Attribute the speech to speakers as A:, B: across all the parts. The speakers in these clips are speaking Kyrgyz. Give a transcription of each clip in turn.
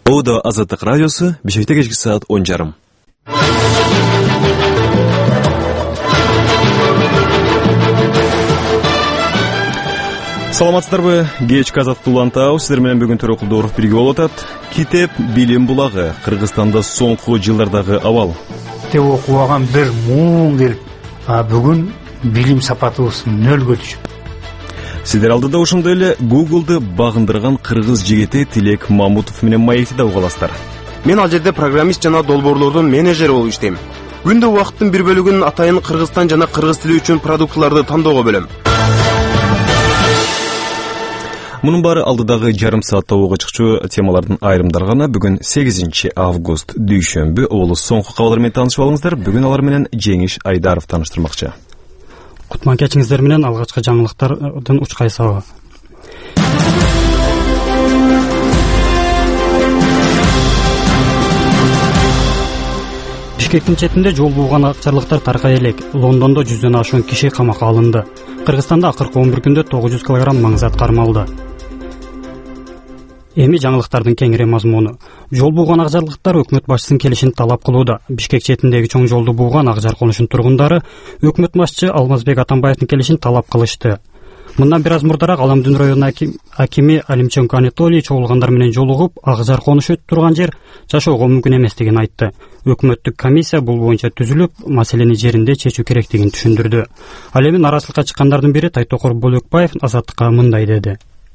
A: Ода Азаттык радиосу Бишкекте кечки саат 10:30. Саламатсыздарбы? Кечки Азаттык улантабыз. Сиздер менен бүгүн төрөкүлдө бирге болуп атат. Китеп Билим булагы. Кыргызстанда соңку жылдардагы абал.
B: Китеп окубаган бир муң келип, бүгүн билим сапатыбыз нөлгө түшүп.
A: Сиздер алдыда ошондой эле Google'ды багындырган кыргыз жигити Тилек Мамутов менен маекти да угаласыздар.
C: Мен ал жерде программист жана долбоорлордун менеджери болуп иштейм. Күндө убакыттын бир бөлүгүн атайын Кыргызстан жана кыргыз тили үчүн продуктларды тандоого бөлөм.
A: Мунун баары алдыдагы жарым саатта ого чыкчу темалардын айрымдары гана. Бүгүн 8 август дүйшөмбү облус соңку кабарлар менен таанышып алыңыздар. Бүгүн алар менен Жеңиш Айдаров тааныштырмакчы.
D: Кутман кечиңиздер менен алгачкы жаңылыктардын уч кайсабы. Бишкектин четинде жол бууган акчарлыктар таркай элек. Лондондо 100дөн ашуун киши камакка алынды. Кыргызстанда акыркы 11 күндө 900 кг маңзат кармалды. Эми жаңылыктардын кеңири мазмуну. Жол бууган акжарлыктар өкмөт башчысынын келишин талап кылууда. Бишкек четиндеги чоң жолду бууган Акжар конушунун тургундары өкмөт башчы Алмазбек Атамбаевдин келишин талап кылышты. Мындан бир аз мурдараак Аламдын районунун акими Алимченко Анатолий чогулгандар менен жолугуп, Акжар конушу турган жер жашоого мүмкүн эместигин айтты. Өкмөттүк комиссия бул боюнча түзүлүп, маселени жеринде чечүү керектигин түшүндүрдү. Ал эми нараазылыкка чыккандардын бири Тайтокур Бөлөкбаев Азаттыкка мындай деди.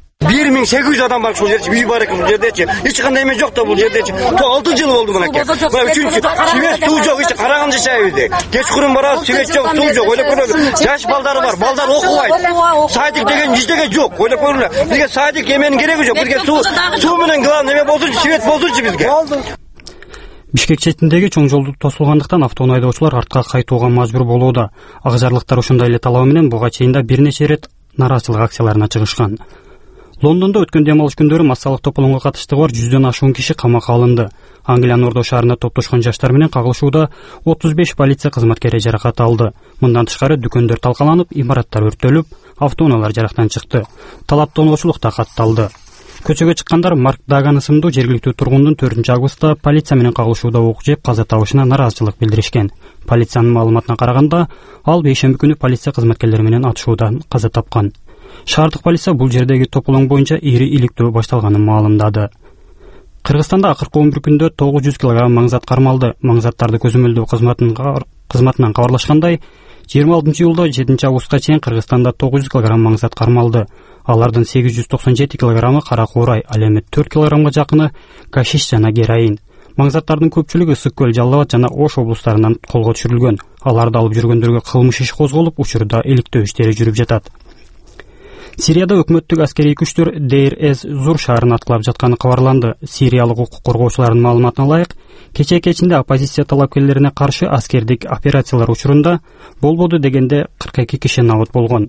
E: 1800 адам бар ушул жерде, үй бар экен бул жердечи. Эч кандай эме жок да бул жердечи. 6 жыл болду мынакей. Мына үчүнчү свет суу жок, эч караган жашайбыз. Кечкурун барабыз, свет жок, суу жок. Ойлоп көрөлү. Жаш балдары бар, балдар окубайт. Садик деген эчтеке жок. Ойлоп көрөлү. Бизге садик эменин кереги жок. Бизге суу менен главный эме болсунчу, свет болсунчу бизге.
D: Бишкек четиндеги чоң жолду тосулгандыктан автоунаа айдоочулар артка кайтууга мажбур болууда. Акжарлыктар ошондой эле талабы менен буга чейин да бир нече рет нараазычылык акцияларына чыгышкан. Лондондо өткөн дем алыш күндөрү массалык тополоңго катыштыгы бар 100дөн ашуун киши камакка алынды. Англиянын Ордо шаарында топтошкон жаштар менен кагылышууда 35 полиция кызматкери жаракат алды. Мындан тышкары дүкөндөр талкаланып, имараттар өрттөлүп, автоунаалар жарактан чыкты. Талаптоонуучулук да катталды. Көчөгө чыккандар Марк Даган ысымдуу жергиликтүү тургундун 4 августта полиция менен кагылышууда ок жеп каза табышына нараазычылык билдиришкен. Полициянын маалыматына караганда, ал бейшемби күнү полиция кызматкерлери менен атышуудан каза тапкан. Шаардык полиция бул жердеги тополоң боюнча ири иликтөө башталганын маалымдады. Кыргызстанда акыркы 11 күндө 900 кг маңзат кармалды. Маңзаттарды көзөмөлдөө кызматынан кабарлашкандай, 26-июлда 7 августка чейин Кыргызстанда 900 кг маңзат кармалды. Алардын 897 кг кара куурай, ал эми 4 кг жакыны гашиш жана героин. Маңзаттардын көпчүлүгү Ысык көл, Жалал Абад жана Ош облустарынан колго түшүрүлгөн. Аларды алып жүргөндөргө кылмыш иши козголуп, учурда иликтөө иштери жүрүп жатат. Сирияда өкмөттүк аскерий күчтөр Дейр-эз-Зур шаарын аткылап жатканы кабарланды. Сириялык укук коргоочулардын маалыматына ылайык, кечээ кечинде оппозиция талапкерлерине каршы аскердик операциялар учурунда болбоду дегенде 42 киши набыт болгон.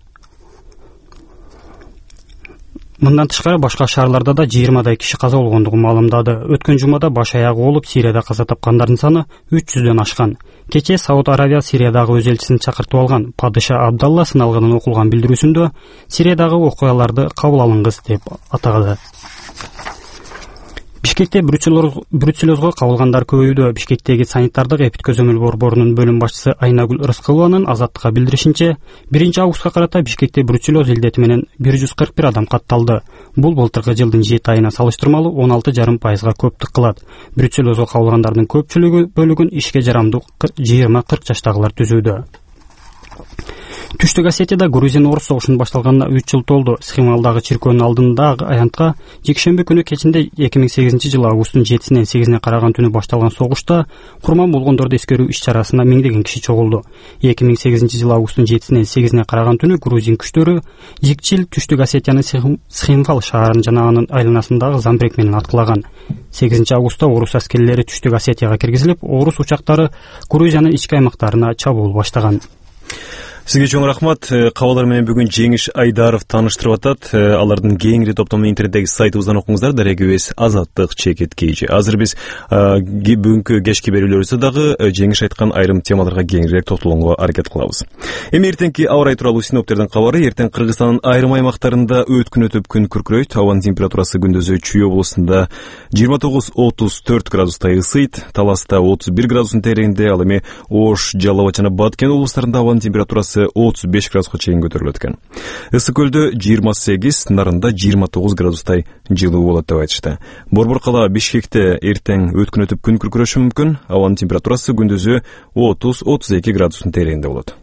D: Мындан тышкары башка шаарларда да 20дай киши каза болгондугун маалымдады. Өткөн жумада баш аягы болуп, Сирияда каза тапкандардын саны 300дөн ашкан. Кечээ Сауд Арабия Сириядагы өз элчисин чакыртып алган. Падыша Абдалла сыналгынын окулган билдирүүсүндө Сириядагы окуяларды кабыл алыңыз деп атагады. Бишкекте бруцеллезго кабылгандар көбөйдү. Бишкектеги санитардык эпид көзөмөл борборунун бөлүм башчысы Айнагүл Рыскылованын Азаттыкка билдиришинче, 1 августка карата Бишкекте бруцеллез илдети менен 141 адам катталды. Бул былтыркы жылдын 7 айына салыштырмалуу 16,5% көптүк кылат. Бруцеллезго кабылгандардын көпчүлүгү бөлүгүн ишке жарамдуу 20-40 жаштагылар түзүүдө. Түштүк Осетияда Грузин-Орус согушунун башталганына 3 жыл толду. Схемалдагы чиркөөнүн алдындагы аянтка жекшемби күнү кечинде 2008-жылы августтун 7-синен 8-ине караган түнү башталган согушта курман болгондорду эскерүү иш-чарасына миңдеген киши чогулду. 2008-жылы августтун 7-синен 8-ине караган түнү грузин күчтөрү Жикчил Түштүк Осетиянын Схимфал шаарын жана анын айланасындагы Замбрек менен аткылаган. 8 августта орус аскерлери Түштүк Осетияга киргизилип, орус учактары Грузиянын ички аймактарына чабуул баштаган.
A: Сизге чоң рахмат. Кабалдар менен бүгүн Жеңиш Айдаров тааныштырып атат. Алардын кеңири топтомун интернеттеги сайтыбыздан окуңуздар. Дарегибиз Азаттык чекит KG. Азыр биз бүгүнкү кечки берүүлөрүбүздө дагы Жеңиш айткан айрым темаларга кеңирээк токтолууга аракет кылабыз. Эми эртеңки аба ырайы тууралуу синоптиктердин кабары. Эртең Кыргызстандын айрым аймактарында өткүн өтүп күн күркүрөйт. Абанын температурасы күндүзү Чүй облусунда 29-34 градустай ысыйт. Таласта 31 градустун тереңинде, ал эми Ош, Жалал абад жана Баткен облустарында абанын температурасы 35 градуска чейин көтөрүлөт экен. Ысык көлдө 28, Нарында 29 градустай жылуу болот деп айтышты. Борбор кала Бишкекте эртең өткүн өтүп күн күркүрөшү мүмкүн. Абанын температурасы күндүзү 30-32 градустун тереңинде болот.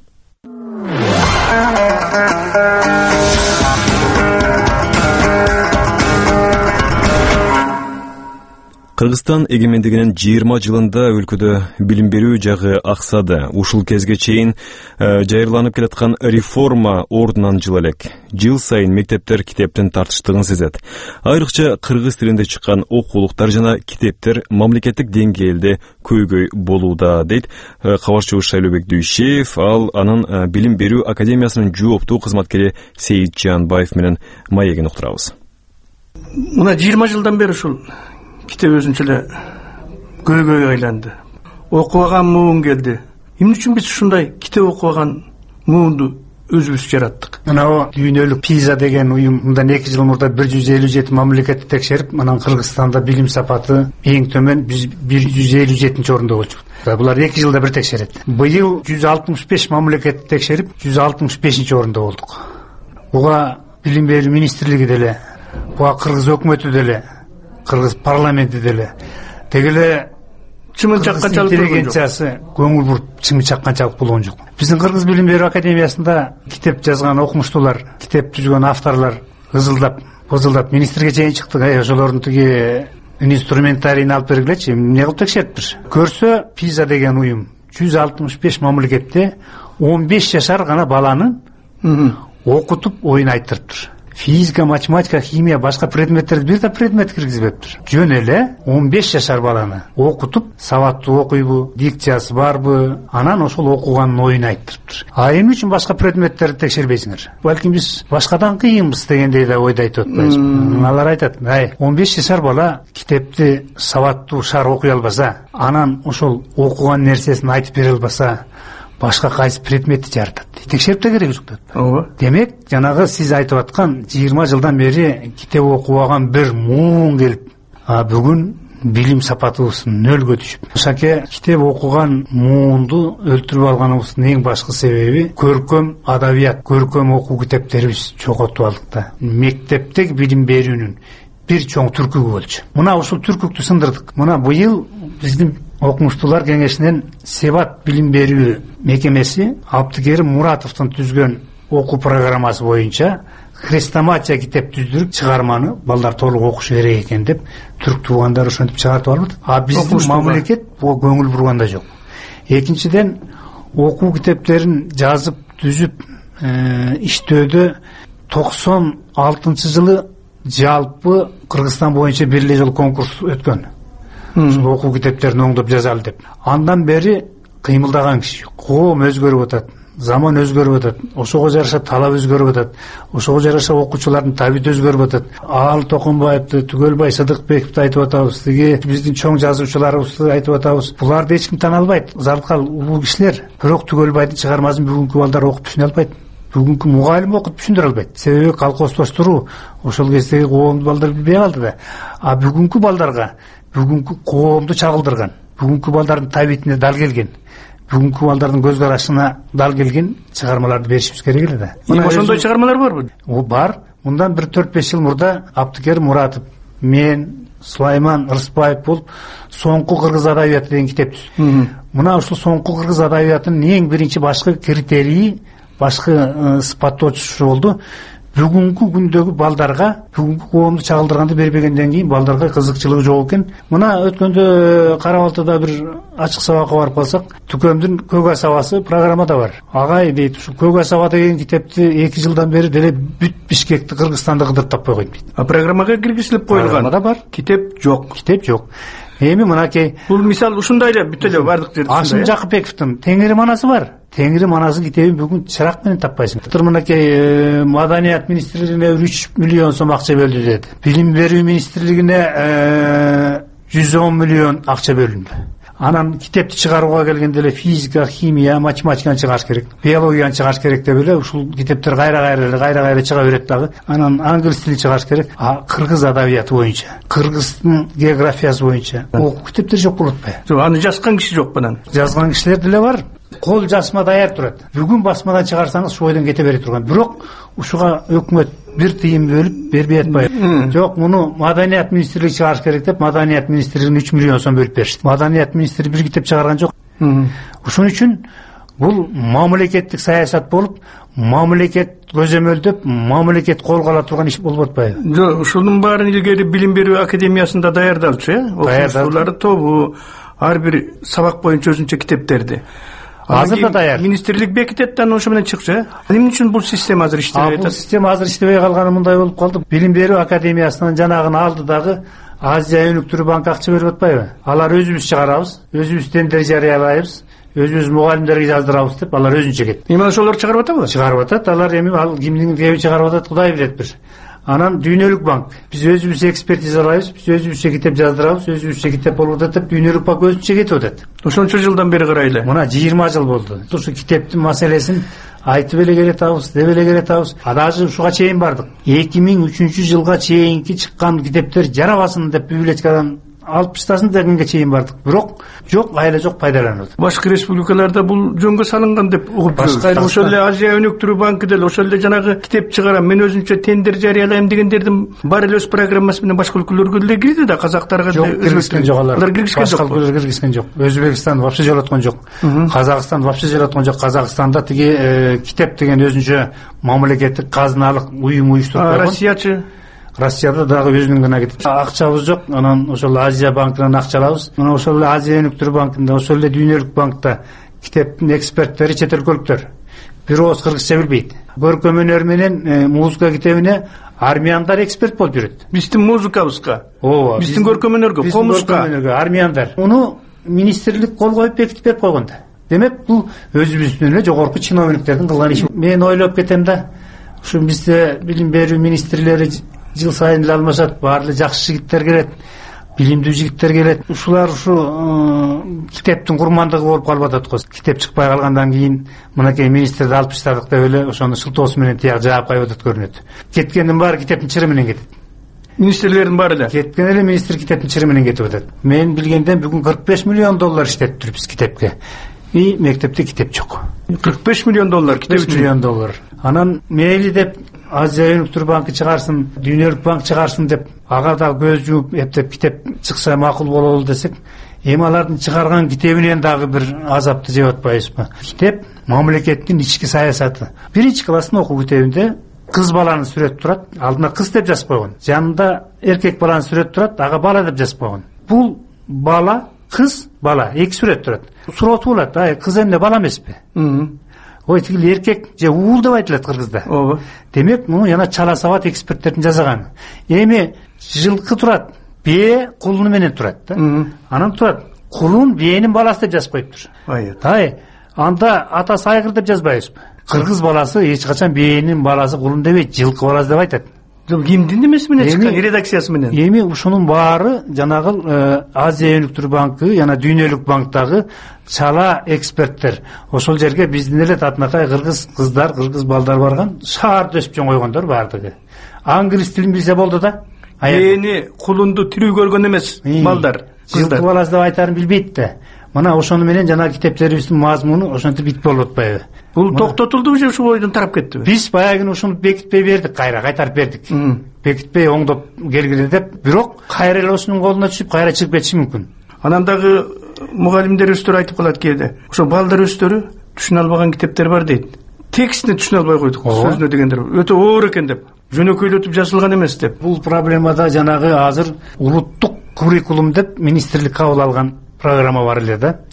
A: Кыргызстан эгемендигинин 20 жылында өлкөдө билим берүү жагы аксады. Ушул кезге чейин жайырланып келаткан реформа ордунан жыл элек. Жыл сайын мектептер китептин тартыштыгын сезет. Айрыкча кыргыз тилинде чыккан окуулуктар жана китептер мамлекеттик деңгээлде көйгөй болууда, дейт кабарчыбыз Шайлообек Дүйшеев. Ал анын билим берүү академиясынын жооптуу кызматкери Сейит Жанбаев менен маегин уктурабыз.
F: Мына 20 жылдан бери ушул китеп өзүнчө эле көйгөйгө айланды. Окубаган муун келди. Эмне үчүн биз ушундай китеп окубаган муунду өзүбүз жараттык?
B: Мына дүйнөлүк PISA деген уюм мындан 2 жыл мурда 157 мамлекетти текшерип, анан Кыргызстанда билим сапаты эң төмөн 157 орунда болчу. Булар 2 жылда бир текшерет. Быйыл 165 мамлекетти текшерип, 165 орунда болдук. Буга билим берүү министрлиги деле, буга Кыргыз өкмөтү деле, Кыргыз парламенти деле дегеле чымын чакканчалык интеллигенциясы көңүл буруп чымын чакканчалык болгон жок. Биздин Кыргыз билим берүү академиясында китеп жазган окумуштуулар, китеп түзгөн авторлор бызылдап министрге чейин чыктык. Ошолордун тиги инструментарийин алып бергилечи, эмне кылып текшериптир? Көрсө, PISA деген уюм 165 мамлекетте 15 жашар гана баланы окутуп оюн айттырыптыр. Физика, математика, химия, башка предметтерди бир да предмет киргизбептир. Жөн эле 15 жашар баланы окутуп, сабаттуу окуйбу, дикциясы барбы, анан ошол окуганын оюн айттырыптыр. А эмне үчүн башка предметтерди текшербейсиңер? Балким биз башкадан кыйынбыз дегендей да ойду айтып атпайбызбы? Алар айтат, 15 жашар бала китепти сабаттуу шаар окуй албаса, анан ошол окуган нерсесин айтып бере албаса, башка кайсы предметти жаратат? Текшерип да кереги жок. Ооба. Демек, жанагы сиз айтып аткан 20 жылдан бери китеп окубаган бир муун келип, бүгүн билим сапатыбыз нөлгө түшүп. Ошаке китеп окуган муунду өлтүрүп алганыбыздын эң башкы себеби көркөм адабият, көркөм окуу китептерибиз жоготуп алдык да. Мектептеги билим берүүнүн бир чоң түркүгү болчу. Мына ушул түркүктү сындырдык. Мына быйыл биздин окумуштуулар кеңешинин Себат билим берүү мекемеси Абдыкерим Муратовдун түзгөн окуу программасы боюнча хрестоматия китеп түздүрүп чыгарманы балдар толук окушу керек экен деп түрк туугандар ошентип чыгартып алып. А биздин мамлекет буга көңүл бурган да жок. Экинчиден, окуу китептерин жазып, түзүп, иштөөдө 96 жылы жалпы Кыргызстан боюнча бир эле жолу конкурс өткөн. Ушул окуу китептерин оңдоп жазалы деп. Андан бери кыймылдаган киши. Коом өзгөрүп атат, заман өзгөрүп атат, ошого жараша талап өзгөрүп атат, ошого жараша окуучулардын табити өзгөрүп атат. Ал Токонбаевди, Түгөлбай Сыдыкбековди айтып атабыз, тиги биздин чоң жазуучуларыбызды айтып атабыз. Буларды эч ким тана албайт, зарткал улуу кишилер. Бирок Түгөлбайдын чыгармасын бүгүнкү балдар окуп түшүнө албайт. Бүгүнкү мугалим окуп түшүндүрө албайт. Себеби колхозбоштуруу ошол кездеги коомду балдар билбей калды да. А бүгүнкү балдарга бүгүнкү коомду чагылдырган, бүгүнкү балдардын табитине дал келген, бүгүнкү балдардын көз карашына дал келген чыгармаларды беришибиз керек эле да.
F: Мына ошондой чыгармалар барбы?
B: Бар. Мындан 1-4-5 жыл мурда Абдыкерим Муратов, мен, Сулайман Рыспаев болуп соңку кыргыз адабияты деген китеп түздүк. Мына ушул соңку кыргыз адабиятынын эң биринчи башкы критерийи, башкы сыпаттоочусу болду. Бүгүнкү күндөгү балдарга, бүгүнкү коомду чагылдырганды бербегенден кийин балдарга кызыкчылыгы жок экен. Мына өткөндө Кара-Балтада бир ачык сабакка барып калсак, Түкөмдүн Көк асабасы программада бар. Агай дейт, ушу Көк асаба деген китепти 2 жылдан бери деле бүт Бишкекти, Кыргызстанды кыдырып таппай койду дейт.
F: А программага киргизилип коюлган.
B: Программада бар.
F: Китеп жок.
B: Китеп жок. Эми мынакей
F: бул мисал ушундай эле бүт эле бардык жерде.
B: Ашым Жакыпбековдун Теңир манасы бар. Теңири манасыз китебин бүгүн чырак менен таппайсың. Мынакей Маданият министрлигине 3 миллион сом акча бөлдү деди. Билим берүү министрлигине 110 миллион акча бөлүндү. Анан китепти чыгарууга келгенде эле физика, химия, математиканы чыгарыш керек, биологияны чыгарыш керек деп эле ушул китептер кайра чыга берет дагы. Анан англис тилин чыгарыш керек. Кыргыз адабияты боюнча, кыргыздын географиясы боюнча окуу китептер жок болуп атпайбы?
F: Аны жазган киши жок анан.
B: Жазган кишилер деле бар. Кол жазма даяр турат. Бүгүн басмадан чыгарсаңыз ушул бойдон кете бере турган. Бирок ушуга өкмөт бир тыйын бөлүп бербей атпайбы? Жок, муну Маданият министрлиги чыгарыш керек деп Маданият министрлигине 3 миллион сом бөлүп беришти. Маданият министрлиги бир китеп чыгарган жок. Ошон үчүн бул мамлекеттик саясат болуп, мамлекет көзөмөлдөп, мамлекет колго ала турган иш болуп атпайбы?
F: Жок, ушунун баарын илгери билим берүү академиясында даярдалчу, окуучулары тобу ар бир сабак боюнча өзүнчө китептерди.
B: Азыр да даяр.
F: Министрлик бекитет да ошо менен чыкчу. Эмне үчүн бул система азыр иштебей атат?
B: Бул система азыр иштебей калганы мындай болуп калды. Билим берүү академиясынан жанагын алды дагы Азия өнүктүрүү банкы акча берип атпайбы? Алар өзүбүз чыгарабыз, өзүбүз тендер жарыялайбыз, өзүбүз мугалимдерге жаздырабыз деп алар өзүнчө кетти.
F: Эми ошолор чыгарып атабы?
B: Чыгарып атат. Алар эми ал кимдин кеби чыгарып атат, Кудай билет бир. Анан дүйнөлүк банк. Биз өзүбүз экспертизалайбыз, биз өзүбүзчө китеп жаздырабыз, өзүбүзчө китеп болуп атат деп дүйнөлүк банк өзүнчө кетип атат.
F: Ошончо жылдан бери карайлы.
B: Мына 20 жыл болду. Ушу китептин маселесин айтып эле келатабыз, деп эле келатабыз. Даже ушуга чейин бардык. 2003-жылга чейинки чыккан китептер жарабасын деп библиотекадан алып таштасын дегенге чейин бардык. Бирок жок, айла жок пайдаланылды.
F: Башка республикаларда бул жөнгө салынган деп угуп жүрөбүз. Ошол эле Азия өнүктүрүү банкы деле ошол эле жанагы китеп чыгарам, мен өзүнчө тендер жарыялайм дегендердин бар эле өз программасы менен башка өлкөлөргө деле кирди да, казактарга деле
B: киргизген жок алар.
F: Алар киргизген жок.
B: Башка өлкөлөр киргизген жок. Өзбекстан вообще жолоткон жок. Казакстан вообще жолоткон жок. Казакстанда тиги китеп деген өзүнчө мамлекеттик казыналык уюм уюштуруп койгон.
F: Россиячы?
B: Россияда дагы өзүнүн гана кетип. Акчабыз жок, анан ошол Азия банкынан акча алабыз. Мына ошол эле Азия өнүктүрүү банкында, ошол эле дүйнөлүк банкта китептин эксперттери чет өлкөлүктөр. Бир ооз кыргызча билбейт. Көркөм өнөр менен музыка китебине армияндар эксперт болуп жүрөт.
F: Биздин музыкабызга,
B: ооба,
F: биздин көркөм өнөргө, комузга,
B: армияндар. Муну министрлик кол коюп бекитип берип койгон да. Демек бул өзүбүздүн эле жогорку чиновниктердин кылган иши. Мен ойлоп кетем да, ушу бизде билим берүү министрлери жыл сайын эле алмашат, баары эле жакшы жигиттер келет, билимдүү жигиттер келет. Ушулар ушу китептин курмандыгы болуп калып атат го. Китеп чыкпай калгандан кийин мынакей министрди алып таштадык деп эле ошону шылтоосу менен тияк жаап коюп атат көрүнөт. Кеткендин баары китептин чыры менен кетет.
F: Министрлердин баары эле
B: кеткен эле, министр китептин чыры менен кетип атат. Мен билгенден бүгүн 45 миллион доллар иштетип турбуз китепке. И мектепте китеп жок.
F: 45 миллион доллар китеп үчүн.
B: Миллион доллар. Анан мейли деп Азия өнүктүрүү банкы чыгарсын, дүйнөлүк банк чыгарсын деп ага да көз жууп эптеп китеп чыкса макул бололу десек, эми алардын чыгарган китебинен дагы бир азапты жеп атпайбызбы? Китеп мамлекеттин ички саясаты. Биринчи класстын окуу китебинде кыз баланын сүрөтү турат, алдына кыз деп жазып койгон. Жанында эркек баланын сүрөтү турат, ага бала деп жазып койгон. Бул бала, кыз, бала, эки сүрөт турат. Суроо туулат, кыз эмне бала эмеспи? Ой, тигил эркек же уул деп айтылат кыргызда.
F: Ооба.
B: Демек, муну жана чала сабат эксперттердин жазганы. Эми жылкы турат, бие кулуну менен турат да. Анан турат, кулун биенин баласы деп жазып коюптур. Анда атасы айгыр деп жазбайбызбы? Кыргыз баласы эч качан биенин баласы кулун дебейт, жылкы баласы деп айтат.
F: Кимдин немеси менен чыккан редакциясы менен?
B: Эми ушунун баары жанагы Азия өнүктүрүү банкы жана дүйнөлүк банктагы чала эксперттер. Ошол жерге биздин эле татынакай кыргыз кыздар, кыргыз балдар барган, шаарда өсүп чоң койгондор баардыгы. Англис тилин билсе болду да.
F: Эни кулунду тирүү көргөн эмес балдар, кыздар.
B: Жылкы баласы деп айтарын билбейт да. Мына ошону менен жана китептерибиздин мазмуну ошентип бит болуп атпайбы?
F: Бул токтотулду же ушул бойдон тарап кеттиби?
B: Биз баягы ушуну бекитпей бердик, кайтарып бердик. Бекитпей оңдоп келгиле деп, бирок кайра эле осунун колуна түшүп, кайра чыгып кетиши мүмкүн.
F: Анан дагы мугалимдер өздөрү айтып калат кээде. Ошо балдар өздөрү түшүнө албаган китептер бар дейт. Текстин түшүнө албай койдук, сөзүнө дегендер өтө оор экен деп, жөнөкөйлөтүп жазылган эмес деп.
B: Бул проблемада жанагы азыр улуттук куррикулум деп министрлик кабыл алган программа бар эле да.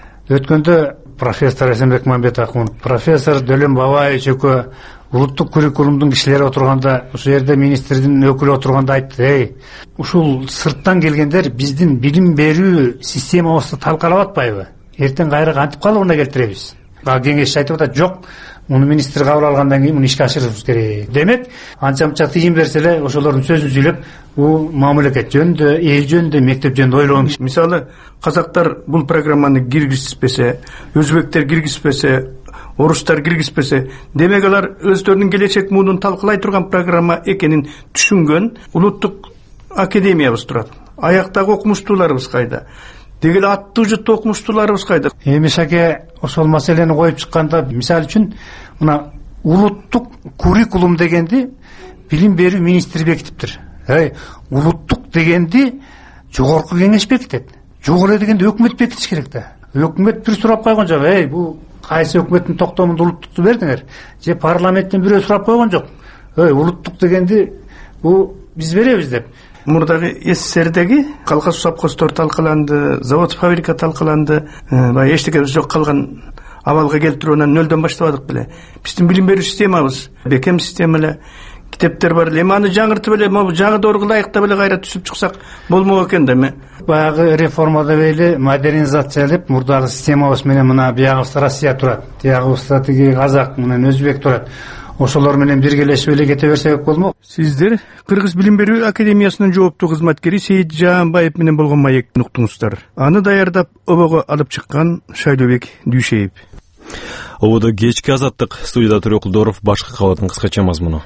B: Өткөндө профессор Эсенбек Мамбетакун, профессор Дөлөн Бабаевич экөө улуттук куррикулумдун кишилери отурганда, ошол жерде министрдин өкүлү отурганда айтты: ушул сырттан келгендер биздин билим берүү системабызды талкалап атпайбы? Эртең кайра кантип калыбына келтиребиз? Кеңешчи айтып атат, жок, муну министр кабыл алгандан кийин муну ишке ашырышыбыз керек. Демек, анча-мынча тыйын берсе эле ошолордун сөзүн сүйлөп, бул мамлекет жөнүндө, эл жөнүндө, мектеп жөнүндө ойлогон киши.
F: Мисалы, казактар бул программаны киргизбесе, өзбектер киргизбесе, орустар киргизбесе, демек алар өздөрүнүн келечек муунун талкылай турган программа экенин түшүнгөн улуттук академиябыз турат. Аяктагы окумуштууларыбыз кайда? Дегеле аттуу жуттуу окумуштууларыбыз кайда?
B: Шаке ошол маселени коюп чыкканда, мисалы үчүн, мына улуттук куррикулум дегенди билим берүү министри бекитиптир. Улуттук дегенди жогорку кеңеш бекитет. Жок эле дегенди өкмөт бекитиш керек да. Өкмөт бир сурап койгон жок, бул кайсы өкмөттүн токтомунда улуттукту бердиңер? Же парламенттен бирөө сурап койгон жок. Улуттук дегенди бул биз беребиз деп.
F: Мурдагы СССРдеги колхоз совхоздор талкаланды, завод фабрика талкаланды. Баягы эчтекебиз жок калган абалга келтирип анан нөлдөн баштабадык беле. Биздин билим берүү системабыз бекем система эле. Китептер бар эле. Аны жаңыртып эле, жаңы доорго ылайыктап эле кайра түзүп чыксак болмок экен да эми.
B: Баягы реформада эле модернизациялап, мурдагы системабыз менен мына биягыбызда Россия турат. Биягыбызда тиги казак менен өзбек турат. Ошолор менен биргелешип эле кете берсек болмок.
F: Сиздер Кыргыз билим берүү академиясынын жооптуу кызматкери Сейит Жаанбаев менен болгон маекти уктуңуздар. Аны даярдап обого алып чыккан Шайлообек Дүйшеев.
A: Ободо кечки азаттык, студияда Төрөкулдоров, башкы кабатын кыскача мазмуну.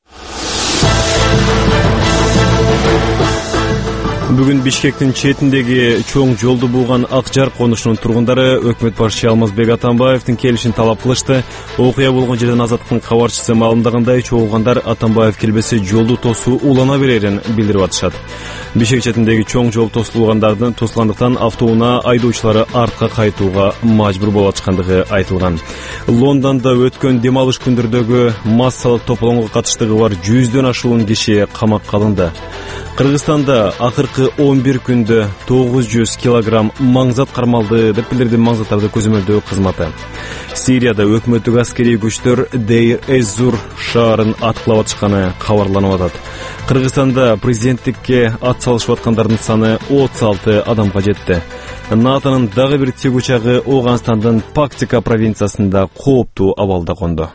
A: Бүгүн Бишкектин четиндеги чоң жолду булган Акжар конушунун тургундары өкмөт башчы Алмазбек Атамбаевдин келишин талап кылышты. Окуя болгон жерден Азаттыктын кабарчысы маалымдагандай, чогулгандар Атамбаев келбесе жолду тосуу улана берерин билдирип атышат. Бишкек четиндеги чоң жол тосулгандыктан автоунаа айдоочулары артка кайтууга мажбур болуп аткандыгы айтылган. Лондондо өткөн дем алыш күндөрдөгү массалык тополоңго катыштыгы бар 100дөн ашуун киши камакка алынды. Кыргызстанда акыркы 11 күндө 900 килограмм маңзат кармалды деп билдирди маңзаттарды көзөмөлдөө кызматы. Сирияда өкмөттүк аскерий күчтөр Дейр-эз-Зур шаарын аткылап атышканы кабарланып атат. Кыргызстанда президенттикке ат салышып аткандардын саны 36 адамга жетти. НАТОнун дагы бир тик учагы Ооганстандын Пактика провинциясында кооптуу абалда конду.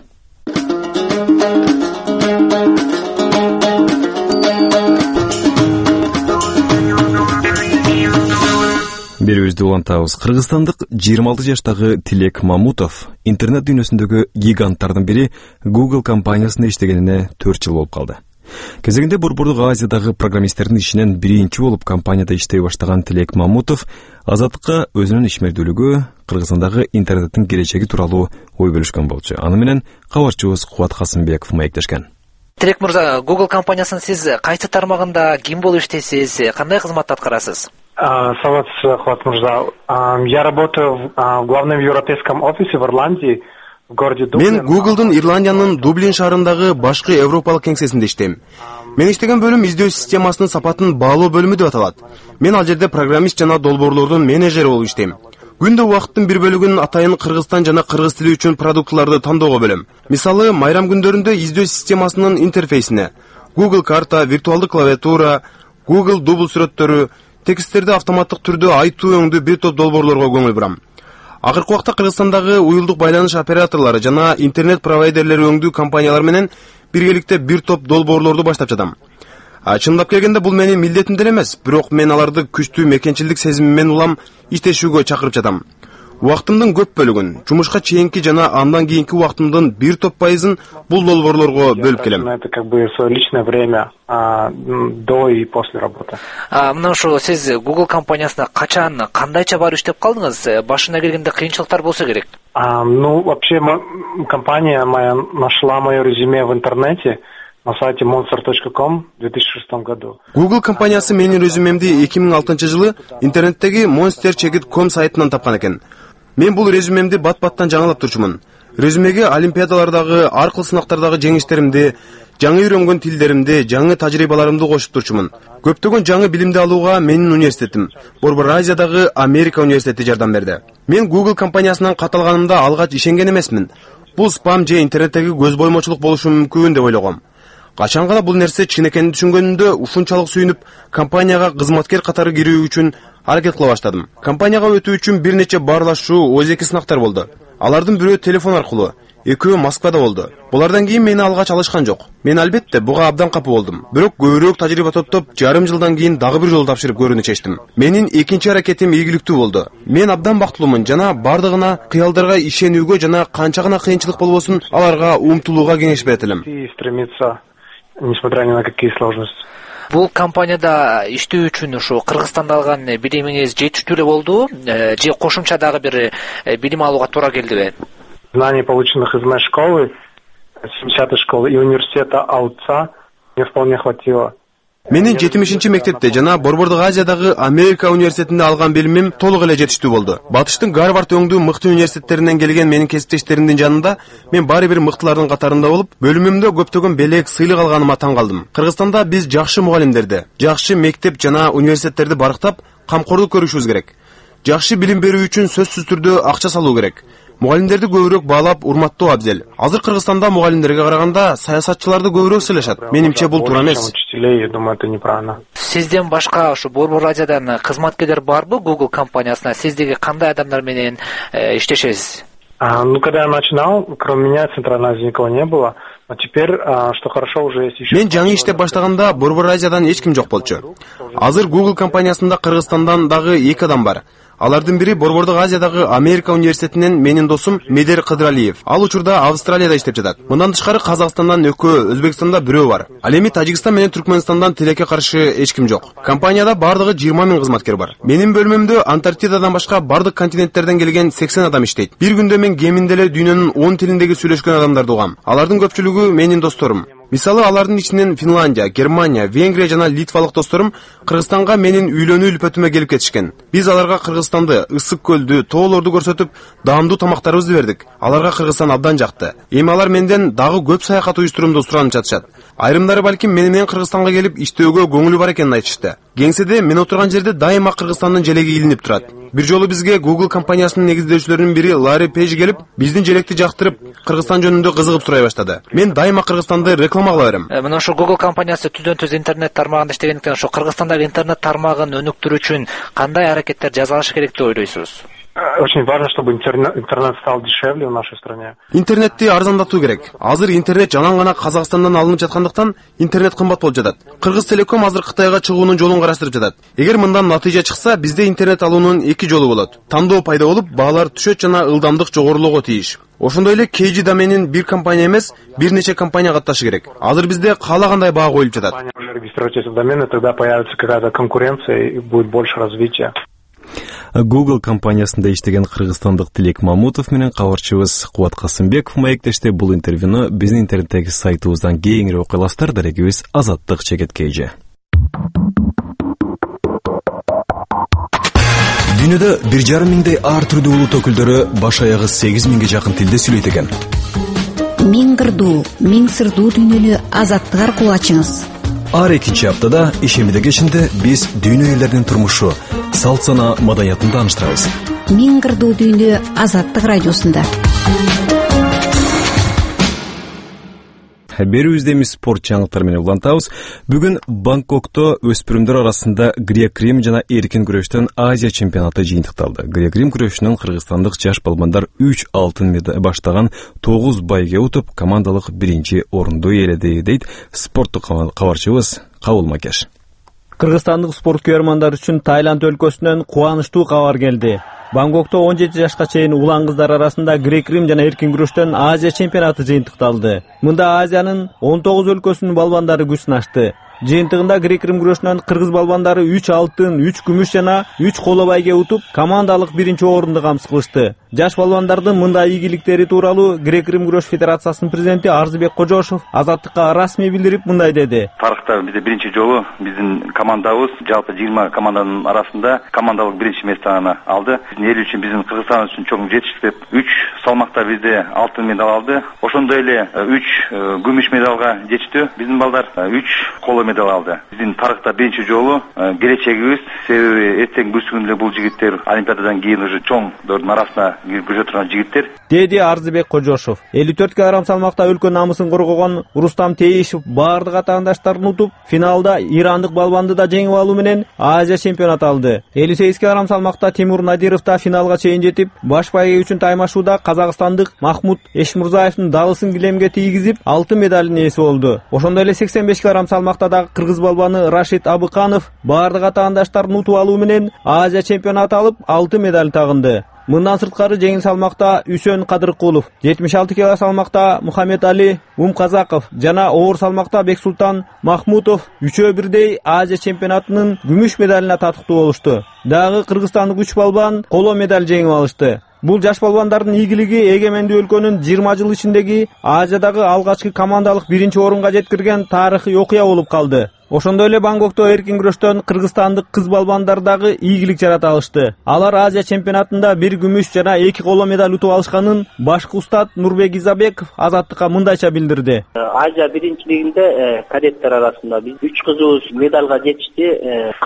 A: Берүүбүздү улантабыз. Кыргызстандык 26 жаштагы Тилек Мамутов интернет дүйнөсүндөгү гиганттардын бири Google компаниясында иштегенине 4 жыл болуп калды. Кезегинде Борбордук Азиядагы программисттердин ишинен биринчи болуп компанияда иштей баштаган Тилек Мамутов Азаттыкка өзүнүн ишмердүүлүгү, Кыргызстандагы интернеттин келечеги тууралуу ой бөлүшкөн болчу. Аны менен кабарчыбыз Кубат Касымбеков маектешкен.
G: Тилек мырза, Google компаниясынын сиз кайсы тармагында ким болуп иштейсиз, кандай кызматты аткарасыз?
H: Саламатсыз, Кубат мырза. Я работаю в главном европейском офисе в Ирландии.
C: Мен Google'дун Ирландиянын Дублин шаарындагы башкы Европалык кеңсесинде иштейм. Мен иштеген бөлүм издөө системасынын сапатын баалоо бөлүмү деп аталат. Мен ал жерде программист жана долбоорлордун менеджери болуп иштейм. Күндө убакыттын бир бөлүгүн атайын Кыргызстан жана кыргыз тили үчүн продуктларды тандоого бөлөм. Мисалы, майрам күндөрүндө издөө системасынын интерфейсине Google карта, виртуалдык клавиатура, Google дубл сүрөттөрү, тексттерди автоматтык түрдө айтуу өңдүү бир топ долбоорлорго көңүл бурам. Акыркы убакта Кыргызстандагы уюлдук байланыш операторлору жана интернет провайдерлери өңдүү компаниялар менен биргеликте бир топ долбоорлорду баштап жатам. Чындап келгенде бул менин милдетим деле эмес, бирок мен аларды күчтүү мекенчилдик сезимимен улам иштешүүгө чакырып жатам. Убактымдын көп бөлүгүн, жумушка чейинки жана андан кийинки убактымдын бир топ пайызын бул долбоорлорго бөлүп келем.
H: Это как бы свое личное время до и после работы.
G: Мына ошо сиз Google компаниясына качан, кандайча барып иштеп калдыңыз? Башына келгенде кыйынчылыктар болсо керек.
H: Вообще компания моя нашла мое резюме в интернете на сайте monster.com в 2006 году.
C: Google компаниясы менин резюмемди 2006 жылы интернеттеги monster.com сайтынан тапкан экен. Мен бул резюмемди бат-баттан жаңылап турчумун. Резюмеге олимпиадалардагы, ар кыл сынактардагы жеңиштеримди, жаңы үйрөнгөн тилдеримди, жаңы тажрыйбаларымды кошуп турчумун. Көптөгөн жаңы билимди алууга менин университетим, Борбор Азиядагы Америка университети жардам берди. Мен Google компаниясынан каталганымда алгач ишенген эмесмин. Бул спам же интернеттеги көз боймочулук болушу мүмкүн деп ойлогом. Качан гана бул нерсе чын экенин түшүнгөнүмдө ушунчалык сүйүнүп, компанияга кызматкер катары кирүү үчүн аракет кыла баштадым. Компанияга өтүү үчүн бир нече баарлашуу, өзеки сынактар болду. Алардын бирөө телефон аркылуу, экөө Москвада болду. Булардан кийин мени алгач алышкан жок. Мен албетте буга абдан капы болдум. Бирок көбүрөөк тажрыйба топтоп, жарым жылдан кийин дагы бир жолу тапшырып көрүүнү чечтим. Менин экинчи аракетим ийгиликтүү болду. Мен абдан бактылуумун жана бардыгына кыялдарга ишенүүгө жана канча гана кыйынчылык болбосун аларга умтулууга кеңеш берет элем.
H: Несмотря ни на какие сложности.
G: Бул компанияда иштөө үчүн ушу Кыргызстанда алган билимиңиз жетиштүү эле болду, же кошумча дагы бир билим алууга туура келдиби?
H: Знаний, полученных из моей школы, 70-й школы и университета АУЦа, мне вполне хватило.
C: Менин 70-чи мектепте жана Борбордук Азиядагы Америка университетинде алган билимим толук эле жетиштүү болду. Батыштын Гарвард өңдүү мыкты университеттеринен келген менин кесиптештеримдин жанында мен баары бир мыктылардын катарында болуп, бөлүмүмдө көптөгөн белек, сыйлык алганыма таң калдым. Кыргызстанда биз жакшы мугалимдерди, жакшы мектеп жана университеттерди барктап, камкордук көрүшүбүз керек. Жакшы билим берүү үчүн сөзсүз түрдө акча салуу керек. Мугалимдерди көбүрөөк баалап, урматтоо абзел. Азыр Кыргызстанда мугалимдерге караганда саясатчыларды көбүрөөк сыйлашат. Менимче бул туура эмес.
G: Сизден башка ушу Борбор Азиядан кызматкерлер барбы Google компаниясына? Сиздеги кандай адамдар менен иштешесиз?
H: Когда я начинал, кроме меня в Центральной Азии никого не было. А теперь, что хорошо, уже есть еще...
C: Мен жаңы иштеп баштаганда Борбор Азиядан эч ким жок болчу. Азыр Google компаниясында Кыргызстандан дагы 2 адам бар. Алардын бири Борбордук Азиядагы Америка университетинен менин досум Медер Кыдыралиев. Ал учурда Австралияда иштеп жатат. Мындан тышкары Казакстандан экөө, Өзбекстанда бирөө бар. Ал эми Тажикстан менен Түркмөнстандан тилекке каршы эч ким жок. Компанияда бардыгы 20 000 кызматкер бар. Менин бөлмөмдө Антарктидадан башка бардык континенттерден келген 80 адам иштейт. Бир күндө мен кеминде эле дүйнөнүн 10 тилиндеги сүйлөшкөн адамдарды угам. Алардын көпчүлүгү менин досторум. Мисалы, алардын ичинен Финляндия, Германия, Венгрия жана Литвалык досторум Кыргызстанга менин үйлөнүү үлпөтүмө келип кетишкен. Биз аларга Кыргызстанды, ысык көлдү, тоолорду көрсөтүп, даамдуу тамактарыбызды бердик. Аларга Кыргызстан абдан жакты. Эми алар менден дагы көп саякат уюштуруумду суранып жатышат. Айрымдары балким мени менен Кыргызстанга келип иштөөгө көңүлү бар экенин айтышты. Кеңседе мен отурган жерде дайыма Кыргызстандын желеги илинип турат. Бир жолу бизге Google компаниясынын негиздөөчүлөрүнүн бири Ларри Пейж келип, биздин желекти жактырып, Кыргызстан жөнүндө кызыгып сурай баштады. Мен дайыма Кыргызстанды реклама кыла берем.
G: Мына ошо Google компаниясы түздөн-түз интернет тармагында иштегендиктен ошо Кыргызстандагы интернет тармагын өнүктүрүү үчүн кандай аракеттер жасалышы керек деп ойлойсуз?
H: Очень важно, чтобы интернет стал дешевле в нашей стране.
C: Интернетти арзандатуу керек. Азыр интернет жанан гана Казакстандан алынып жаткандыктан интернет кымбат болуп жатат. Кыргыз Телеком азыр Кытайга чыгуунун жолун караштырып жатат. Эгер мындан натыйжа чыкса, бизде интернет алуунун 2 жолу болот. Тандоо пайда болуп, баалар түшөт жана ылдамдык жогорулоого тийиш. Ошондой эле KG доменин бир компания эмес, бир нече компания катташы керек. Азыр бизде каалагандай баа коюлуп жатат.
H: Регистрируйтесь в домене, тогда появится какая-то конкуренция и будет больше развития.
A: Google компаниясында иштеген кыргызстандык Тилек Мамутов менен кабарчыбыз Кубат Касымбеков маектешти. Бул интервьюну биздин интернеттеги сайтыбыздан кеңири окуй аласыздар. Дарегибиз Азаттык Чекеткейже. Дүйнөдө 1,5 миңдей ар түрдүү улут өкүлдөрү баш аягы 8 миңге жакын тилде сүйлөйт экен.
I: Миң кырдуу, миң сырдуу дүйнөнү Азаттык аркылуу ачыңыз.
A: Ар экинчи аптада ишемиде кечинде биз дүйнө элдеринин турмушу, салт сана, маданиятын тааныштырабыз.
I: Миң кырдуу дүйнө Азаттык радиосунда.
A: Берүүбүздө эми спорт жаңылыктары менен улантабыз. Бүгүн Бангкокто өспүрүмдөр арасында грек-рим жана эркин күрөштөн Азия чемпионаты жыйынтыкталды. Грек-рим күрөшүнөн кыргызстандык жаш балбандар 3 алтын медаль баштаган 9 байге утуп, командалык 1-чи орунду ээледи, дейт спорттук кабарчыбыз Кабыл Макеш.
J: Кыргызстандык спорт күйөрмандар үчүн Таиланд өлкөсүнөн кубанычтуу кабар келди. Бангкокто 17 жашка чейин улан кыздар арасында грек-рим жана эркин күрөштөн Азия чемпионаты жыйынтыкталды. Мында Азиянын 19 өлкөсүнүн балбандары күч сынашты. Жыйынтыгында грек-рим күрөшүнөн кыргыз балбандары 3 алтын, 3 күмүш жана 3 коло байге утуп, командалык 1-чи орунду камсыз кылышты. Жаш балбандардын мындай ийгиликтери тууралуу грек-рим күрөш федерациясынын президенти Арзыбек Кожошов Азаттыкка расмий билдирип мындай деди.
K: Тарыхта бизде 1-чи жолу биздин командабыз жалпы 20 команданын арасында командалык 1-чи местаны алды. Биздин эл үчүн, биздин Кыргызстан үчүн чоң жетиштик. 3 салмакта бизде алтын медаль алды. Ошондой эле 3 күмүш медалга жетиштү. Биздин балдар 3 коло медаль алды. Биздин тарыхта 1-чи жолу келечегибиз, себеби эртең бүсүн эле бул жигиттер олимпиададан кийин уже чоңдордун арасына күрөшө турган жигиттер,
J: деди Арзыбек Кожошов. 54 кг салмакта өлкө намысын коргогон Рустам Теишев бардык атаандаштарын утуп, финалда ирандык балбанды да жеңип алуу менен Азия чемпионаты алды. 58 кг салмакта Тимур Надиров да финалга чейин жетип, баш байге үчүн таймашууда казакстандык Махмуд Эшмурзаевдин дагысын килемге тийгизип, алтын медалдын ээси болду. Ошондой эле 85 кг салмакта дагы кыргыз балбаны Рашид Абыканов бардык атаандаштарын утуп алуу менен Азия чемпионаты алып, алтын медаль тагынды. Мындан сырткары жеңил салмакта Үсөн Кадыркулов, 76 кг салмакта Мухаммед Али Умказаков жана оор салмакта Бексултан Махмутов үчөө бирдей Азия чемпионатынын күмүш медалына татыктуу болушту. Дагы кыргызстандык 3 балбан коло медаль жеңип алышты. Бул жаш балбандардын ийгилиги эгемендүү өлкөнүн 20 жыл ичиндеги Азиядагы алгачкы командалык 1-орунга жеткирген тарыхый окуя болуп калды. Ошондой эле Бангкокто эркин күрөштөн кыргызстандык кыз балбандар дагы ийгилик жарата алышты. Алар Азия чемпионатында 1 күмүш жана 2 коло медаль утуп алышканын башкы устат Нурбек Изабеков Азаттыкка мындайча билдирди.
L: Азия биринчилигинде кадеттер арасында биз 3 кызыбыз медалга жетишти.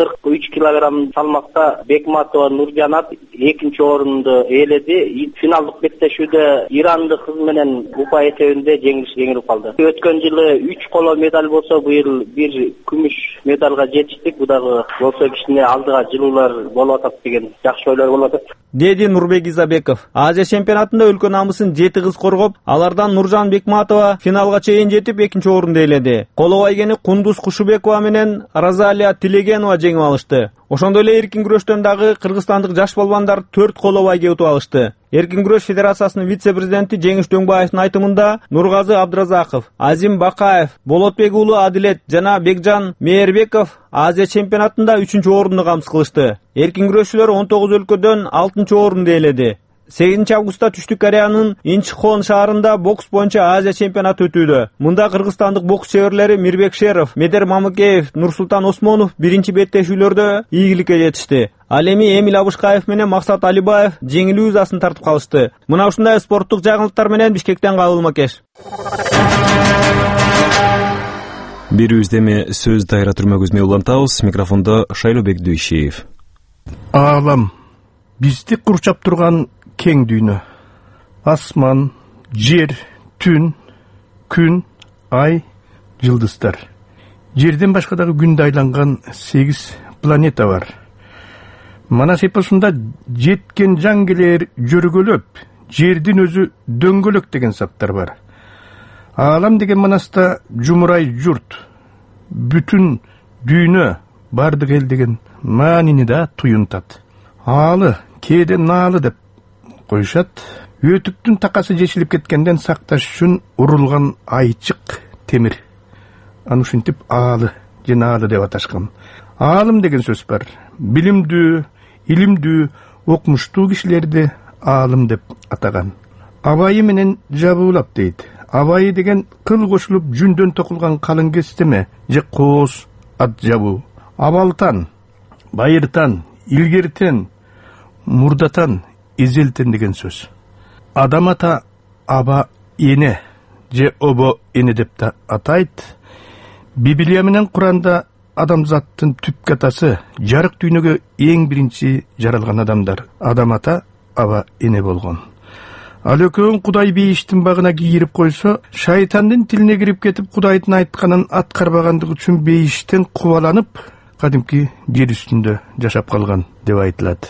L: 43 кг салмакта Бекматова Нуржанат 2-орунду ээледи. Финалдык беттешүүдө ирандык кыз менен упа эсебинде жеңилип калды. Өткөн жылы 3 коло медаль болсо, быйыл 1 күмүш медалга жетиштик. Бу дагы болсо кичине алдыга жылуулар болуп атат деген жакшы ойлор болуп атат,
J: деди Нурбек Изабеков. Азия чемпионатында өлкө намысын 7 кыз коргоп, алардан Нуржан Бекматова финалга чейин жетип 2-орунду ээледи. Коло байгени Кундуз Кушубекова менен Розалия Тилегенова жеңип алышты. Ошондой эле эркин күрөштөн дагы кыргызстандык жаш балбандар 4 коло байге утуп алышты. Эркин күрөш федерациясынын вице-президенти Жеңиш Дөңбаевдин айтымында Нургазы Абдразаков, Азим Бакаев, Болотбек уулу Адилет жана Бекжан Мээрбеков Азия чемпионатында 3-орунду камсыз кылышты. Эркин күрөшчүлөр 19 өлкөдөн 6-орунду ээледи. 8 августта Түштүк Кореянын Инчхон шаарында бокс боюнча Азия чемпионаты өтүүдө. Мында кыргызстандык бокс чеберлери Мирбек Шеров, Медер Мамыкеев, Нурсултан Осмонов биринчи беттешүүлөрдө ийгиликке жетишти. Ал эми Эмил Абышкаев менен Максат Алибаев жеңилүү ызасын тартып калышты. Мына ушундай спорттук жаңылыктар менен Бишкектен Кабыл Макеш.
A: Бир үздеме сөз дайра түрмөгүзме улантабыз. Микрофондо Шайлобек Дүйшеев.
F: Алам бизди курчап турган кең дүйнө. Асман, жер, түн, күн, ай, жылдыздар. Жерден башка дагы күндө айланган 8 планета бар. Манас эпосунда жеткен жан келер жөргөлөп, жердин өзү дөңгөлөк деген саптар бар. Алам деген манаста жумурай журт, бүтүн дүйнө, бардык эл деген маанини да туюнтат. Алы, кээде наалы деп коюшат. Өтүктүн такасы жешилип кеткенден сакташ үчүн урулган айчык темир. Аны ушинтип аалы же наалы деп аташкан. Аалым деген сөз бар. Билимдүү, илимдүү, окумуштуу кишилерди аалым деп атаган. Абайы менен жабуулап дейт. Абайы деген кыл кошулуп жүндөн токулган калың кестеме же кооз ат жабуу. Абалтан, байыртан, илгертен, мурдатан, эзелтен деген сөз. Адам ата аба эне же обо эне деп та атайт. Библия менен Куранда адамзаттын түпкү атасы, жарык дүйнөгө эң биринчи жаралган адамдар адам ата аба эне болгон. Ал экөөң Кудай бейиштин багына кийирип койсо, шайтандын тилине кирип кетип Кудайдын айтканын аткарбагандыгы үчүн бейиштен кубаланып, кадимки жер үстүндө жашап калган деп айтылат.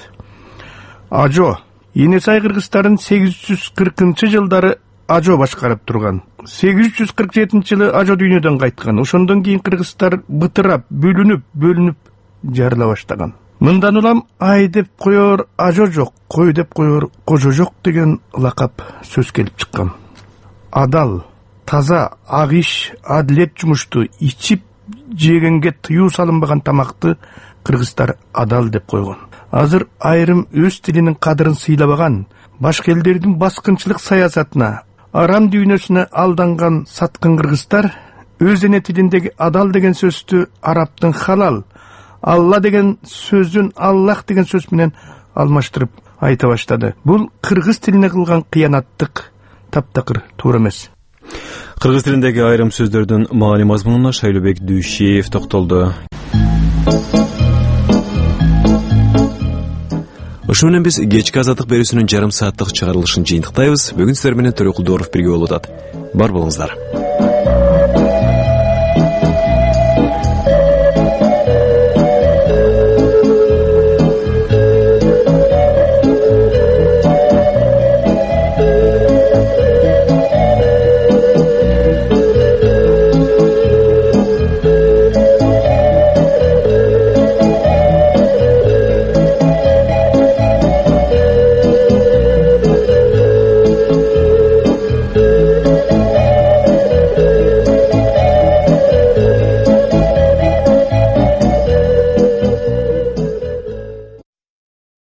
F: Ажо Енесай кыргыздарын 840 жылдары Ажо башкарып турган. 847 жылы Ажо дүйнөдөн кайткан. Ошондон кийин кыргыздар бытырап, бөлүнүп жарыла баштаган. Мындан улам ай деп коёр Ажо жок, кой деп коёр кожо жок деген лакап сөз келип чыккан. Адал, таза, ак иш, адилет жумушту ичип жегенге тыюу салынбаган тамакты кыргыздар адал деп койгон. Азыр айрым өз тилинин кадырын сыйлабаган, башка элдердин баскынчылык саясатына, арам дүйнөсүнө алданган саткын кыргыздар өз эне тилиндеги адал деген сөздү арабтын халал, Алла деген сөздүн Аллах деген сөз менен алмаштырып айта баштады. Бул кыргыз тилине кылган кыянаттык таптакыр туура эмес.
A: Кыргыз тилиндеги айрым сөздөрдүн маани мазмунуна Шайлобек Дүйшеев токтолду. Ошо менен биз кечки азаттык берүүсүнүн жарым сааттык чыгарылышын жыйынтыктайбыз. Бүгүн сиздер менен Төрөкулдоров бирге болуп атат. Бар болуңуздар.